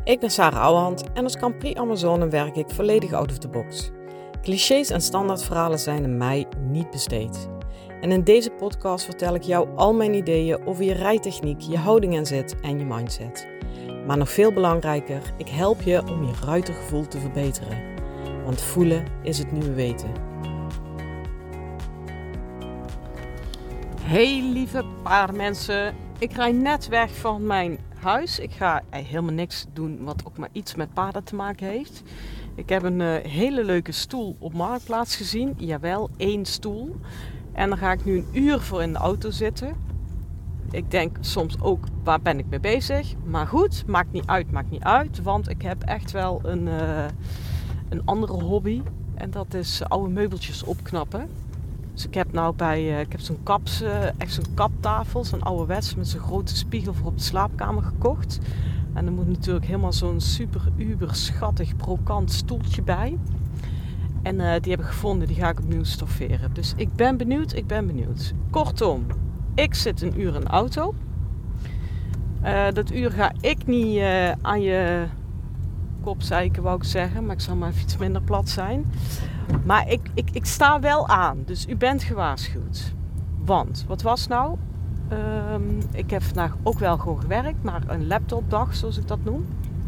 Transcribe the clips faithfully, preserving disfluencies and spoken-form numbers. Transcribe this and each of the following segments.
Ik ben Sarah Ouwehand en als Grand Prix Amazone werk ik volledig out of the box. Clichés en standaardverhalen zijn aan mij niet besteed. En in deze podcast vertel ik jou al mijn ideeën over je rijtechniek, je houding en zit en je mindset. Maar nog veel belangrijker, ik help je om je ruitergevoel te verbeteren. Want voelen is het nieuwe weten. Hey lieve paardenmensen, ik rij net weg van mijn huis. Ik ga helemaal niks doen wat ook maar iets met paarden te maken heeft. Ik heb een uh, hele leuke stoel op Marktplaats gezien. Jawel, één stoel. En daar ga ik nu een uur voor in de auto zitten. Ik denk soms ook, waar ben ik mee bezig? Maar goed, maakt niet uit, maakt niet uit. Want ik heb echt wel een, uh, een andere hobby. En dat is oude meubeltjes opknappen. Dus ik heb nou bij, uh, ik heb zo'n kaps, uh, echt zo'n kaptafel, zo'n ouderwets met zo'n grote spiegel voor op de slaapkamer gekocht. En er moet natuurlijk helemaal zo'n super uber schattig brokant stoeltje bij. En uh, die heb ik gevonden, die ga ik opnieuw stofferen. Dus ik ben benieuwd, ik ben benieuwd. Kortom, ik zit een uur in de auto. Uh, dat uur ga ik niet uh, aan je kop zeiken, wou ik zeggen. Maar ik zal maar even iets minder plat zijn. Maar ik, ik, ik sta wel aan, dus u bent gewaarschuwd. Want, wat was nou? Um, ik heb vandaag ook wel gewoon gewerkt, maar een laptopdag, zoals ik dat noem.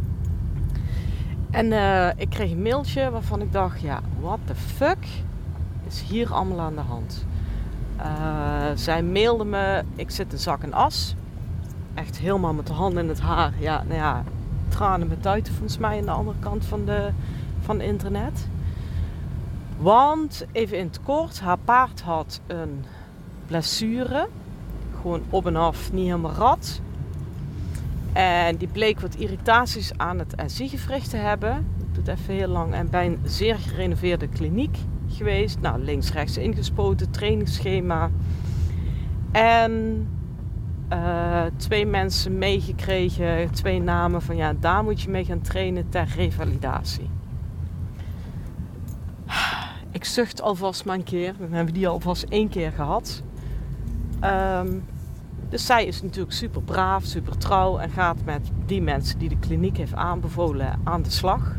En uh, ik kreeg een mailtje waarvan ik dacht, ja, what the fuck is hier allemaal aan de hand? Uh, zij mailde me, ik zit in zak en as. Echt helemaal met de handen in het haar. Ja, nou ja, tranen met tuiten volgens mij aan de andere kant van de, van de internet. Want, even in het kort, haar paard had een blessure. Gewoon op en af, niet helemaal rad. En die bleek wat irritaties aan het S I-gewricht te hebben. Ik doe het even heel lang. En bij een zeer gerenoveerde kliniek geweest. Nou, links, rechts ingespoten, trainingsschema. En uh, twee mensen meegekregen, twee namen van ja, daar moet je mee gaan trainen ter revalidatie. Ik zucht alvast maar een keer. Dan hebben we die alvast één keer gehad. Um, dus zij is natuurlijk super braaf, super trouw en gaat met die mensen die de kliniek heeft aanbevolen aan de slag.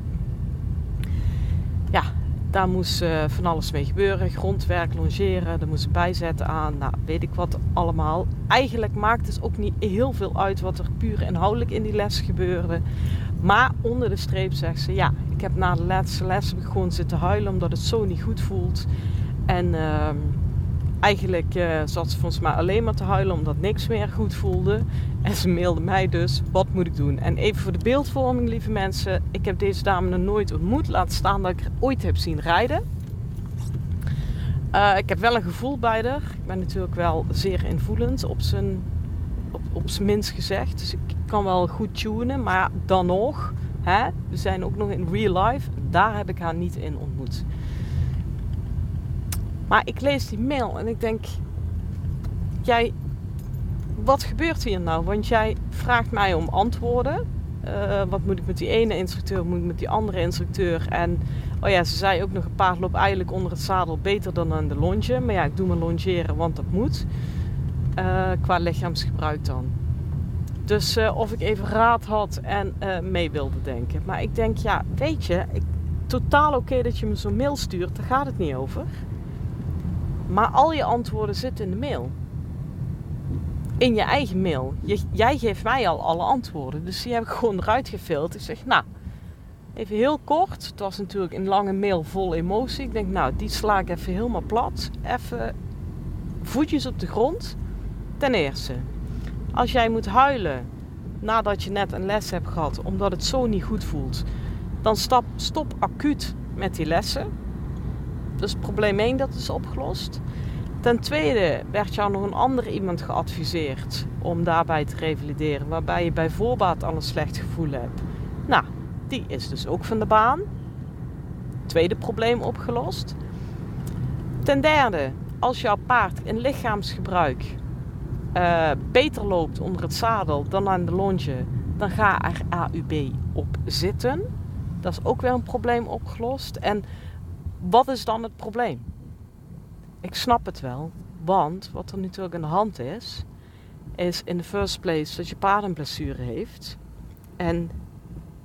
Ja, daar moest uh, van alles mee gebeuren. Grondwerk, longeren, daar moest ze bijzetten aan. Nou, weet ik wat allemaal. Eigenlijk maakt het ook niet heel veel uit wat er puur inhoudelijk in die les gebeurde. Maar onder de streep zegt ze, ja, ik heb na de laatste les gewoon zitten huilen omdat het zo niet goed voelt. En uh, eigenlijk uh, zat ze volgens mij alleen maar te huilen omdat niks meer goed voelde. En ze mailde mij dus, wat moet ik doen? En even voor de beeldvorming, lieve mensen. Ik heb deze dame nog nooit ontmoet. Laat staan dat ik haar ooit heb zien rijden. Uh, ik heb wel een gevoel bij haar. Ik ben natuurlijk wel zeer invoelend op zijn, op, op zijn minst gezegd. Dus ik kan wel goed tunen. Maar dan nog, hè, we zijn ook nog in real life. Daar heb ik haar niet in ontmoet. Maar ik lees die mail en ik denk, jij, wat gebeurt hier nou? Want jij vraagt mij om antwoorden. Uh, wat moet ik met die ene instructeur, wat moet ik met die andere instructeur? En, oh ja, ze zei ook nog, een paard loopt eigenlijk onder het zadel beter dan aan de longe. Maar ja, ik doe maar longeren, want dat moet. Uh, qua lichaamsgebruik dan. Dus uh, of ik even raad had en uh, mee wilde denken. Maar ik denk, ja, weet je, ik, totaal oké okay dat je me zo'n mail stuurt, daar gaat het niet over. Maar al je antwoorden zitten in de mail. In je eigen mail. Je, jij geeft mij al alle antwoorden. Dus die heb ik gewoon eruit gefilterd. Ik zeg, nou, even heel kort. Het was natuurlijk een lange mail vol emotie. Ik denk, nou, die sla ik even helemaal plat. Even voetjes op de grond. Ten eerste, als jij moet huilen nadat je net een les hebt gehad, omdat het zo niet goed voelt, dan stop, stop acuut met die lessen. Dus probleem één, dat is opgelost. Ten tweede werd jou nog een andere iemand geadviseerd om daarbij te revalideren, waarbij je bij voorbaat al een slecht gevoel hebt. Nou, die is dus ook van de baan. Tweede probleem opgelost. Ten derde, als jouw paard in lichaamsgebruik uh, beter loopt onder het zadel dan aan de longe, dan ga er A U B op zitten. Dat is ook weer een probleem opgelost. En wat is dan het probleem? Ik snap het wel, want wat er natuurlijk aan de hand is, is in the first place dat je paard een blessure heeft. En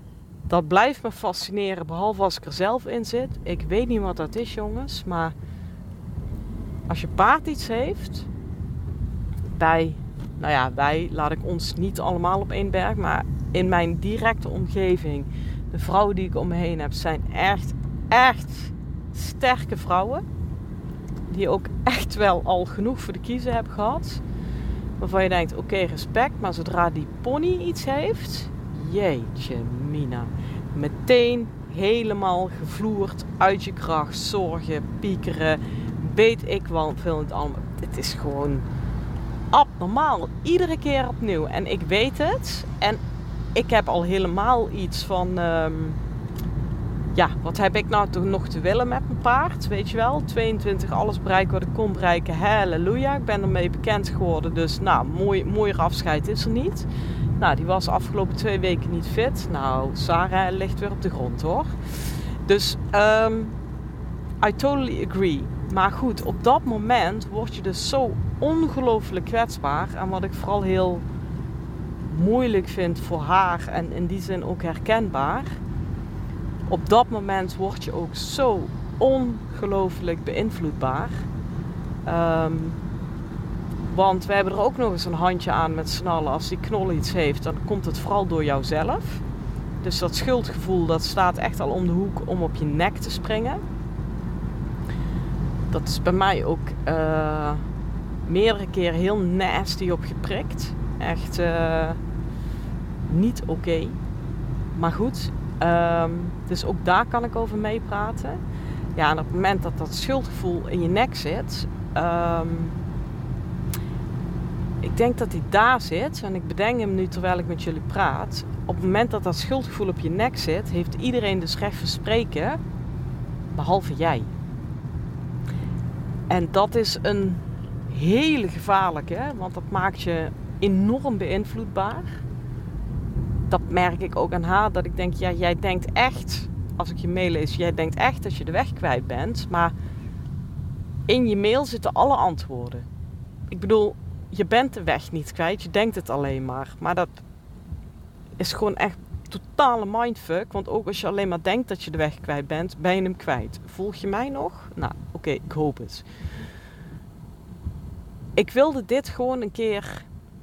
Dat blijft me fascineren, behalve als ik er zelf in zit. Ik weet niet wat dat is, jongens, maar als je paard iets heeft, bij, nou ja, wij, laat ik ons niet allemaal op één berg, maar in mijn directe omgeving, de vrouwen die ik om me heen heb, zijn echt, echt sterke vrouwen. Die ook echt wel al genoeg voor de kiezen hebben gehad. Waarvan je denkt, oké, okay, respect, maar zodra die pony iets heeft, jeetje mina, meteen helemaal gevloerd, uit je kracht, zorgen, piekeren, weet ik wel veel het allemaal. Het is gewoon abnormaal, iedere keer opnieuw. En ik weet het. En ik heb al helemaal iets van, um, ja, wat heb ik nou toch nog te willen met mijn paard, weet je wel. tweeëntwintig, alles bereiken wat ik kon bereiken, halleluja. Ik ben ermee bekend geworden, dus nou, mooi, mooier afscheid is er niet. Nou, die was de afgelopen twee weken niet fit. Nou, Sarah ligt weer op de grond, hoor. Dus, um, I totally agree. Maar goed, op dat moment word je dus zo ongelooflijk kwetsbaar. En wat ik vooral heel moeilijk vind voor haar en in die zin ook herkenbaar. Op dat moment word je ook zo ongelooflijk beïnvloedbaar. Um, want we hebben er ook nog eens een handje aan met z'n allen. Als die knol iets heeft, dan komt het vooral door jouzelf. Dus dat schuldgevoel, dat staat echt al om de hoek om op je nek te springen. Dat is bij mij ook uh, meerdere keren heel nasty op geprikt. Echt uh, niet oké. Okay. Maar goed, um, dus ook daar kan ik over meepraten. Ja, en op het moment dat dat schuldgevoel in je nek zit... Um, ik denk dat hij daar zit, en ik bedenk hem nu terwijl ik met jullie praat. Op het moment dat dat schuldgevoel op je nek zit, heeft iedereen dus recht van spreken, behalve jij. En dat is een hele gevaarlijke, want dat maakt je enorm beïnvloedbaar. Dat merk ik ook aan haar, dat ik denk, ja, jij denkt echt, als ik je mail lees, jij denkt echt dat je de weg kwijt bent, maar in je mail zitten alle antwoorden. Ik bedoel, je bent de weg niet kwijt, je denkt het alleen maar. Maar dat is gewoon echt totale mindfuck. Want ook als je alleen maar denkt dat je de weg kwijt bent, ben je hem kwijt. Volg je mij nog? Nou, oké, okay, ik hoop het. Ik wilde dit gewoon een keer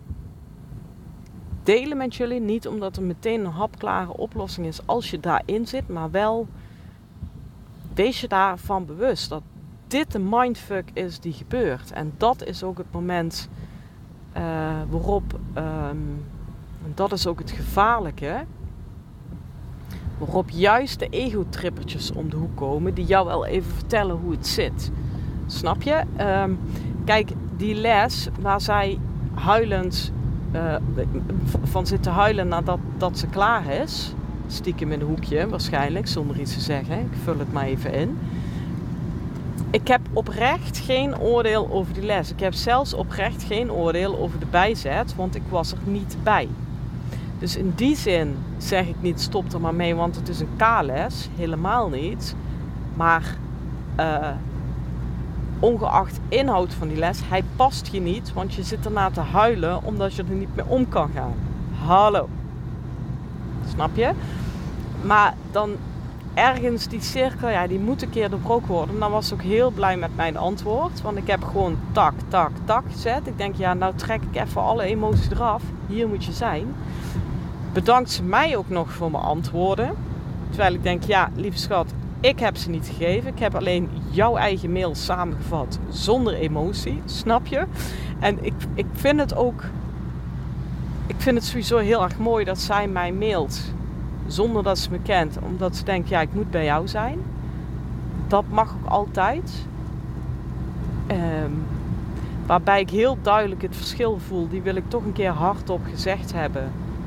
delen met jullie. Niet omdat er meteen een hapklare oplossing is als je daarin zit. Maar wel, wees je daarvan bewust dat dit de mindfuck is die gebeurt. En dat is ook het moment uh, waarop, um, dat is ook het gevaarlijke, waarop juist de ego-trippertjes om de hoek komen, die jou wel even vertellen hoe het zit. Snap je? Um, kijk, die les waar zij huilend uh, van zit te huilen nadat dat ze klaar is, stiekem in een hoekje waarschijnlijk, zonder iets te zeggen, ik vul het maar even in. Ik heb oprecht geen oordeel over die les. Ik heb zelfs oprecht geen oordeel over de bijzet, want ik was er niet bij. Dus in die zin zeg ik niet stop er maar mee, want het is een K-les. Helemaal niet. Maar uh, ongeacht inhoud van die les, hij past je niet, want je zit erna te huilen omdat je er niet mee om kan gaan. Hallo. Snap je? Maar dan ergens die cirkel, ja, die moet een keer doorbroken worden. En dan was ik ook heel blij met mijn antwoord. Want ik heb gewoon tak, tak, tak gezet. Ik denk, ja, nou trek ik even alle emoties eraf. Hier moet je zijn. Bedankt ze mij ook nog voor mijn antwoorden. Terwijl ik denk, ja, lieve schat, ik heb ze niet gegeven. Ik heb alleen jouw eigen mail samengevat zonder emotie. Snap je? En ik, ik vind het ook... Ik vind het sowieso heel erg mooi dat zij mij mailt zonder dat ze me kent. Omdat ze denkt, ja, ik moet bij jou zijn. Dat mag ook altijd. Um, waarbij ik heel duidelijk het verschil voel. Die wil ik toch een keer hardop gezegd hebben.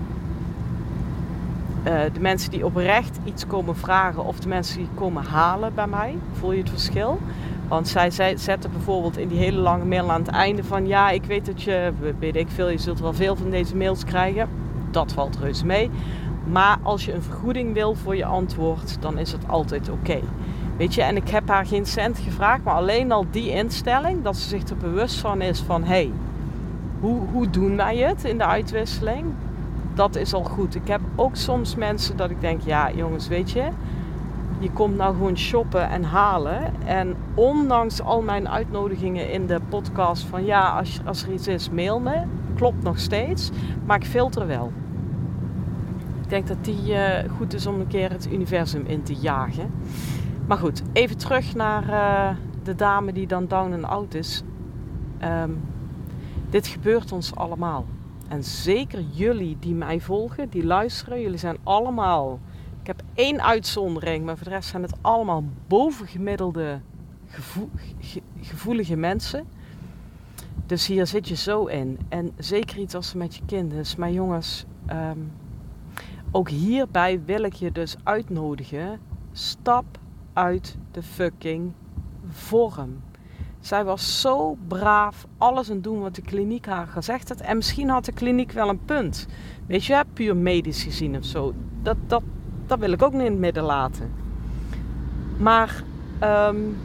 Uh, de mensen die oprecht iets komen vragen of de mensen die komen halen bij mij. Voel je het verschil? Want zij, zij zetten bijvoorbeeld in die hele lange mail aan het einde van... Ja, ik weet dat je, weet ik veel, je zult wel veel van deze mails krijgen. Dat valt reuze mee. Maar als je een vergoeding wil voor je antwoord, dan is het altijd oké. Okay. Weet je, en ik heb haar geen cent gevraagd, maar alleen al die instelling, dat ze zich er bewust van is van... Hé, hey, hoe, hoe doen wij het in de uitwisseling? dat is al goed. Ik heb ook soms mensen dat ik denk, ja jongens, weet je, je komt nou gewoon shoppen en halen. En ondanks al mijn uitnodigingen in de podcast van ja, als, als er iets is, mail me. Klopt nog steeds, maar ik filter wel. Ik denk dat die uh, goed is om een keer het universum in te jagen. Maar goed, even terug naar uh, de dame die dan down and out is. Um, dit gebeurt ons allemaal. En zeker jullie die mij volgen, die luisteren, jullie zijn allemaal... Ik heb één uitzondering, maar voor de rest zijn het allemaal bovengemiddelde gevo- ge- gevoelige mensen. Dus hier zit je zo in. En zeker iets als het met je kind is. Maar jongens, um, ook hierbij wil ik je dus uitnodigen. Stap uit de fucking vorm. Zij was zo braaf, alles aan doen wat de kliniek haar gezegd had. En misschien had de kliniek wel een punt. Weet je, puur medisch gezien of zo. Dat, dat, dat wil ik ook niet in het midden laten. Maar um,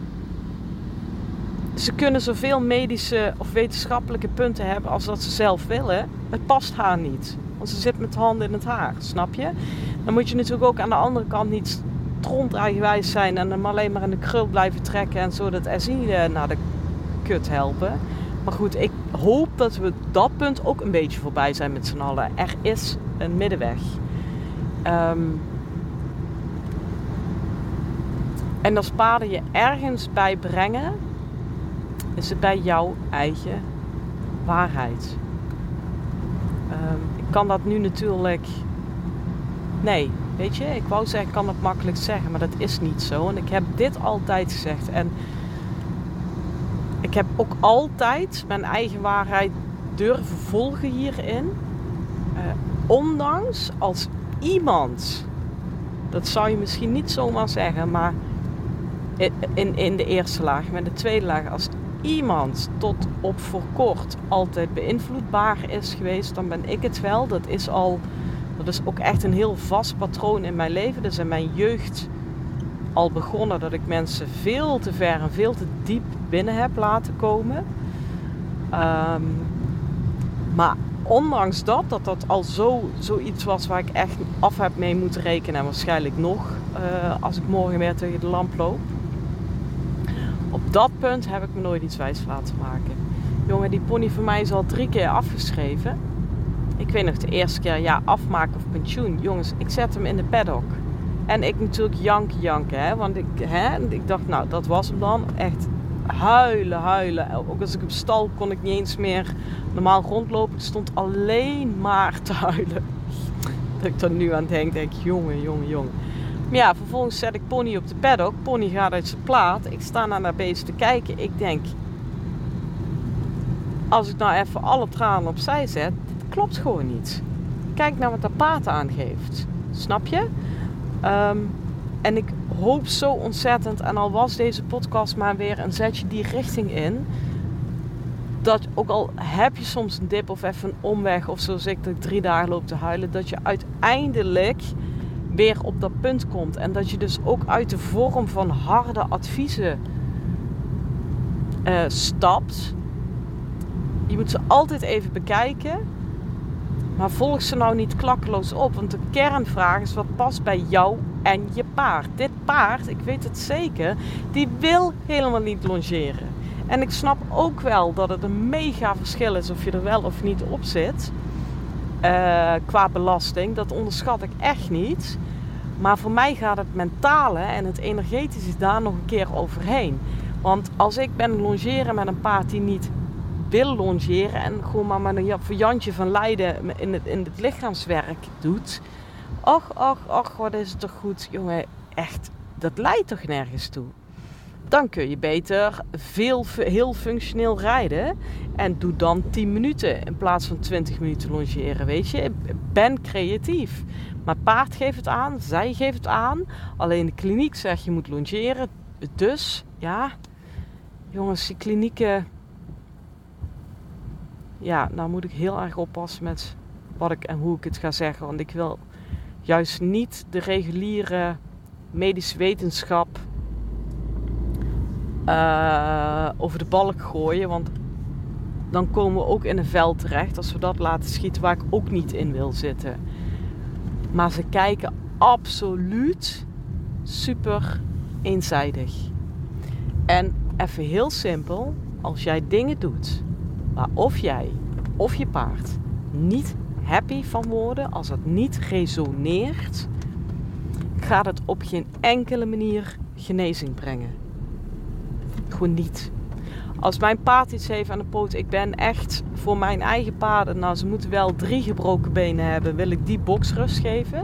ze kunnen zoveel medische of wetenschappelijke punten hebben als dat ze zelf willen. Het past haar niet. Want ze zit met de handen in het haar, snap je? Dan moet je natuurlijk ook aan de andere kant niet tronteigenwijs zijn en hem alleen maar in de krul blijven trekken en zo dat S I naar de kut helpen. Maar goed, ik hoop dat we dat punt ook een beetje voorbij zijn met z'n allen. Er is een middenweg. Um, en als paarden je ergens bij brengen, is het bij jouw eigen waarheid. Um, ik kan dat nu natuurlijk... Nee, weet je, ik wou zeggen, ik kan het makkelijk zeggen, maar dat is niet zo. En ik heb dit altijd gezegd. En ik heb ook altijd mijn eigen waarheid durven volgen hierin. Uh, ondanks als iemand, dat zou je misschien niet zomaar zeggen, maar in, in de eerste laag, maar in de tweede laag, als iemand tot op voor kort altijd beïnvloedbaar is geweest, dan ben ik het wel. Dat is al... Dat is ook echt een heel vast patroon in mijn leven. Dat is in mijn jeugd al begonnen dat ik mensen veel te ver en veel te diep binnen heb laten komen. Um, maar ondanks dat, dat dat al zo, zoiets was waar ik echt af heb mee moeten rekenen. En waarschijnlijk nog, uh, als ik morgen weer tegen de lamp loop. Op dat punt heb ik me nooit iets wijs laten maken. Jongen, die pony van mij is al drie keer afgeschreven. Ik weet nog de eerste keer, ja, afmaken of pensioen. Jongens, ik zet hem in de paddock. En ik natuurlijk janken, janken, hè. Want ik, hè, ik dacht, nou, dat was hem dan. Echt huilen, huilen. Ook als ik op stal kon ik niet eens meer normaal rondlopen. Ik stond alleen maar te huilen. Dat ik er nu aan denk, denk ik, jongen, jongen, jongen. Maar ja, vervolgens zet ik pony op de paddock. Pony gaat uit zijn plaat. Ik sta naar dat beest te kijken. Ik denk, als ik nou even alle tranen opzij zet... klopt gewoon niet. Kijk naar wat dat paard aangeeft. Snap je? Um, en ik hoop zo ontzettend, en al was deze podcast maar weer een zetje die richting in, dat ook al heb je soms een dip of even een omweg of zoals ik dat ik drie dagen loop te huilen, dat je uiteindelijk weer op dat punt komt. En dat je dus ook uit de vorm van harde adviezen uh, stapt. Je moet ze altijd even bekijken. Maar volg ze nou niet klakkeloos op. Want de kernvraag is wat past bij jou en je paard. Dit paard, ik weet het zeker, die wil helemaal niet longeren. En ik snap ook wel dat het een mega verschil is of je er wel of niet op zit. Uh, qua belasting. Dat onderschat ik echt niet. Maar voor mij gaat het mentale en het energetische daar nog een keer overheen. Want als ik ben longeren met een paard die niet wil longeren en gewoon maar met een Jantje van Leiden in het, in het lichaamswerk doet. Och, och, och, wat is het toch goed. Jongen, echt, dat leidt toch nergens toe. Dan kun je beter veel, heel functioneel rijden. En doe dan tien minuten in plaats van twintig minuten longeren, weet je. Ben creatief. Maar paard geeft het aan, zij geeft het aan. Alleen de kliniek zegt je moet longeren. Dus, ja, jongens, die klinieken... Ja, nou moet ik heel erg oppassen met wat ik en hoe ik het ga zeggen. Want ik wil juist niet de reguliere medische wetenschap uh, over de balk gooien. Want dan komen we ook in een veld terecht als we dat laten schieten waar ik ook niet in wil zitten. Maar ze kijken absoluut super eenzijdig. En even heel simpel, als jij dingen doet waar of jij of je paard niet happy van worden, als het niet resoneert, gaat het op geen enkele manier genezing brengen. Gewoon niet. Als mijn paard iets heeft aan de poot, ik ben echt voor mijn eigen paarden, nou ze moeten wel drie gebroken benen hebben, wil ik die boksrust geven.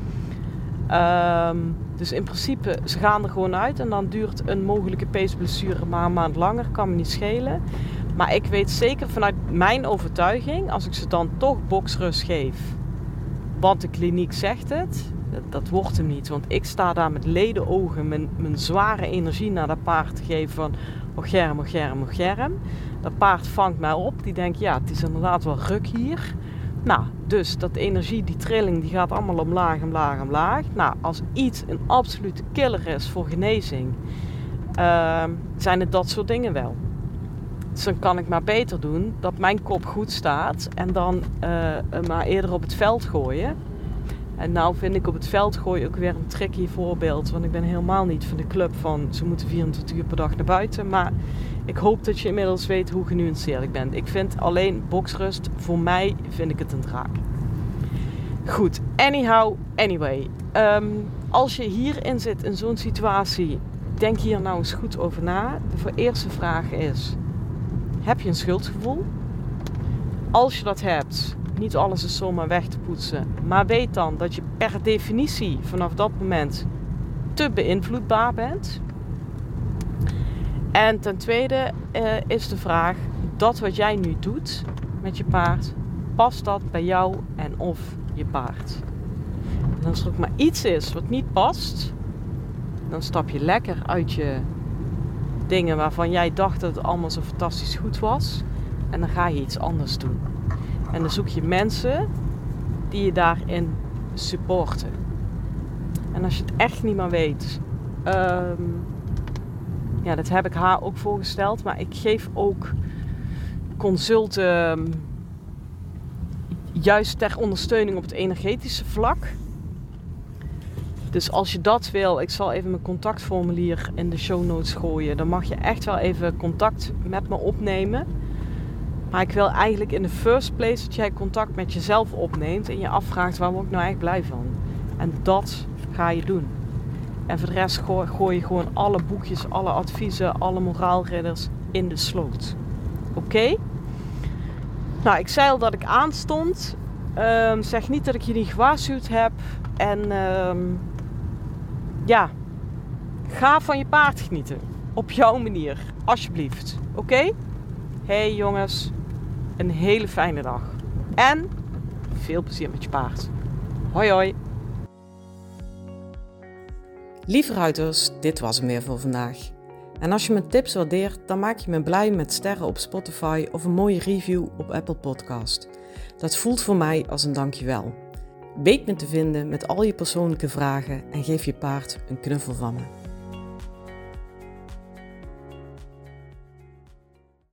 Um, dus in principe, ze gaan er gewoon uit en dan duurt een mogelijke peesblessure maar een maand langer, kan me niet schelen. Maar ik weet zeker vanuit mijn overtuiging, als ik ze dan toch boksrust geef, want de kliniek zegt het, dat, dat wordt hem niet. Want ik sta daar met ledenogen mijn, mijn zware energie naar dat paard te geven van oh germ, oh germ, oh germ. Dat paard vangt mij op, die denkt ja, het is inderdaad wel ruk hier. Nou, dus dat energie, die trilling, die gaat allemaal omlaag, omlaag, omlaag. Nou, als iets een absolute killer is voor genezing, uh, zijn het dat soort dingen wel. Dus dan kan ik maar beter doen dat mijn kop goed staat en dan uh, maar eerder op het veld gooien. En nou vind ik op het veld gooien ook weer een tricky voorbeeld, want ik ben helemaal niet van de club van ze moeten vierentwintig uur per dag naar buiten. Maar ik hoop dat je inmiddels weet hoe genuanceerd ik ben. Ik vind alleen boksrust, voor mij vind ik het een draak. Goed, anyhow, anyway. Um, als je hierin zit in zo'n situatie, denk hier nou eens goed over na. De eerste vraag is, heb je een schuldgevoel? Als je dat hebt, niet alles is zomaar weg te poetsen. Maar weet dan dat je per definitie vanaf dat moment te beïnvloedbaar bent. En ten tweede uh, is de vraag, dat wat jij nu doet met je paard, past dat bij jou en of je paard? En als er ook maar iets is wat niet past, dan stap je lekker uit je dingen waarvan jij dacht dat het allemaal zo fantastisch goed was. En dan ga je iets anders doen. En dan zoek je mensen die je daarin supporten. En als je het echt niet meer weet, um, ja, dat heb ik haar ook voorgesteld, maar ik geef ook consulten juist ter ondersteuning op het energetische vlak. Dus als je dat wil, ik zal even mijn contactformulier in de show notes gooien. Dan mag je echt wel even contact met me opnemen. Maar ik wil eigenlijk in de first place dat jij contact met jezelf opneemt en je afvraagt waar word ik nou echt blij van. En dat ga je doen. En voor de rest gooi, gooi je gewoon alle boekjes, alle adviezen, alle moraalridders in de sloot. Oké? Okay? Nou, ik zei al dat ik aanstond. Um, zeg niet dat ik je niet gewaarschuwd heb. En um, ja, ga van je paard genieten. Op jouw manier. Alsjeblieft. Oké? Okay? Hey jongens, een hele fijne dag. En veel plezier met je paard. Hoi hoi. Lieve ruiters, dit was hem weer voor vandaag. En als je mijn tips waardeert, dan maak je me blij met sterren op Spotify of een mooie review op Apple Podcast. Dat voelt voor mij als een dankjewel. Weet me te vinden met al je persoonlijke vragen en geef je paard een knuffel van me.